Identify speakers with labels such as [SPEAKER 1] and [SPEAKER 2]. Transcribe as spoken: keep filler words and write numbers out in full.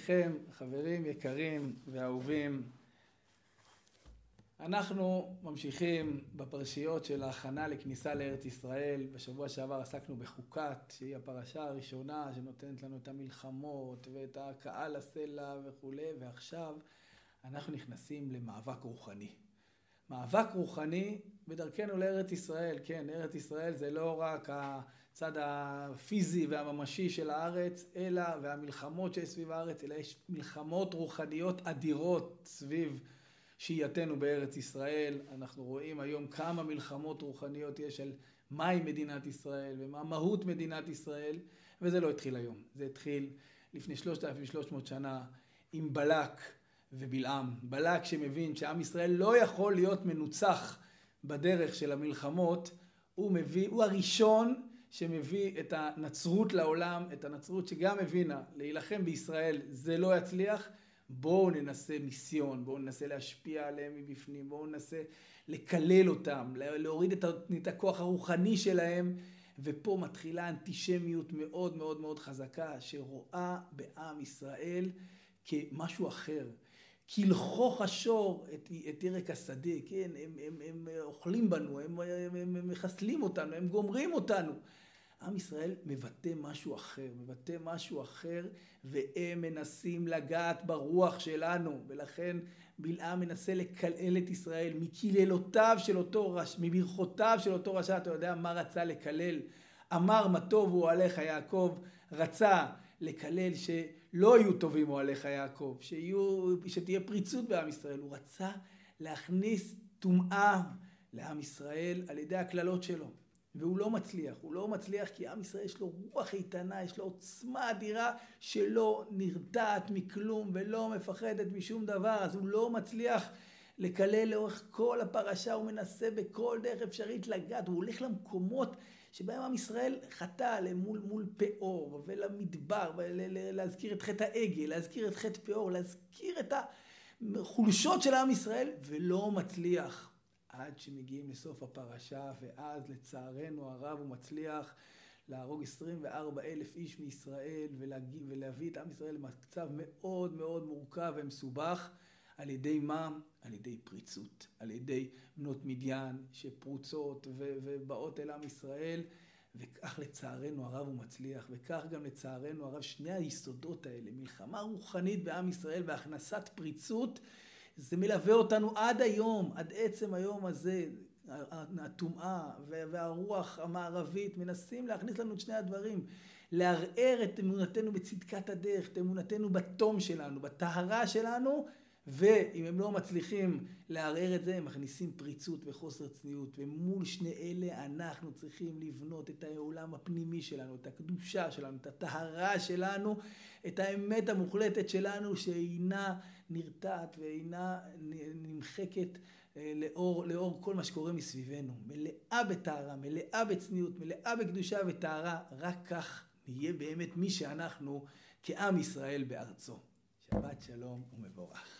[SPEAKER 1] לכם, חברים יקרים ואהובים. אנחנו ממשיכים בפרשיות של ההכנה לכניסה לארץ ישראל. בשבוע שעבר עסקנו בחוקת, שהיא הפרשה הראשונה שנותנת לנו את המלחמות ואת ההכאה לסלע וכו'. ועכשיו אנחנו נכנסים למאבק רוחני. מאבק רוחני בדרכנו לארץ ישראל. כן, ארץ ישראל זה לא רק הצד הפיזי והממשי של הארץ, אלא והמלחמות שיש סביב הארץ, אלא יש מלחמות רוחניות אדירות סביב שהייתנו בארץ ישראל. אנחנו רואים היום כמה מלחמות רוחניות יש על מהי מדינת ישראל ומה מהות מדינת ישראל, וזה לא התחיל היום. זה התחיל לפני שלושת אלפים ושלוש מאות שנה עם בלק ובלעם. בלק שמבין שעם ישראל לא יכול להיות מנוצח בדרך של המלחמות, הוא מביא, הוא הראשון שמביא את הנצרות לעולם, את הנצרות שגם הבינה להילחם בישראל זה לא יצליח. בואו ננסה מיסיון, בואו ננסה להשפיע עליהם מבפנים, בואו ננסה לקלל אותם, להוריד את הכוח הרוחני שלהם. ופה מתחילה אנטישמיות מאוד מאוד מאוד חזקה שרואה בעם ישראל כמשהו אחר. כלכוך השור את, את ירק השדה, כן? הם, הם, הם אוכלים בנו, הם, הם, הם מחסלים אותנו, הם גומרים אותנו. עם ישראל מבטא משהו אחר, מבטא משהו אחר, והם מנסים לגעת ברוח שלנו, ולכן בלעם מנסה לקלל את ישראל מקללותיו של אותו רשע, מברכותיו של אותו רשע. אתה יודע מה רצה לקלל? אמר מה טוב הוא עליך יעקב, רצה לקלל שלא יהיו טובים הוא עליך יעקב, שיהיו, שתהיה פריצות בעם ישראל. הוא רצה להכניס טומאה לעם ישראל על ידי הכללות שלו. והוא לא מצליח, הוא לא מצליח כי עם ישראל יש לו רוח איתנה, יש לו עוצמה אדירה שלא נרתעת מכלום ולא מפחדת משום דבר. אז הוא לא מצליח לקלל לאורך כל הפרשה, הוא מנסה בכל דרך אפשרית לגעת, הוא הולך למקומות שבהם עם ישראל חטא עליהם מול, מול פאור ולמדבר, להזכיר את חטא העגל, להזכיר את חטא פאור, להזכיר את החולשות של עם ישראל, ולא מצליח. עד שמגיעים לסוף הפרשה, ואז לצערנו הרב הוא מצליח להרוג עשרים וארבעה אלף איש מישראל ולהגיע, ולהביא את עם ישראל למצב מאוד מאוד מורכב ומסובך. על ידי מה? על ידי פריצות, על ידי בנות מדיין שפרוצות ו- ובאות אל עם ישראל. וכך לצערנו הרב הוא מצליח, וכך גם לצערנו הרב שני היסודות האלה, מלחמה רוחנית בעם ישראל והכנסת פריצות, זה מלווה אותנו עד היום, עד עצם היום הזה. הטומאה והרוח המערבית מנסים להכניס לנו את שני הדברים, לערער את אמונתנו בצדקת הדרך, את אמונתנו בתום שלנו, בטהרה שלנו, ואם הם לא מצליחים לערער את זה, הם מכניסים פריצות וחוסר צניעות. ומול שני אלה אנחנו צריכים לבנות את העולם הפנימי שלנו, את הקדושה שלנו, את הטהרה שלנו, את האמת המוחלטת שלנו שאינה נרתעת ואינה נמחקת לאור, לאור כל מה שקורה מסביבנו. מלאה בטהרה, מלאה בצניעות, מלאה בקדושה וטהרה. רק כך נהיה באמת מי שאנחנו כעם ישראל בארצו. שבת שלום ומבורך.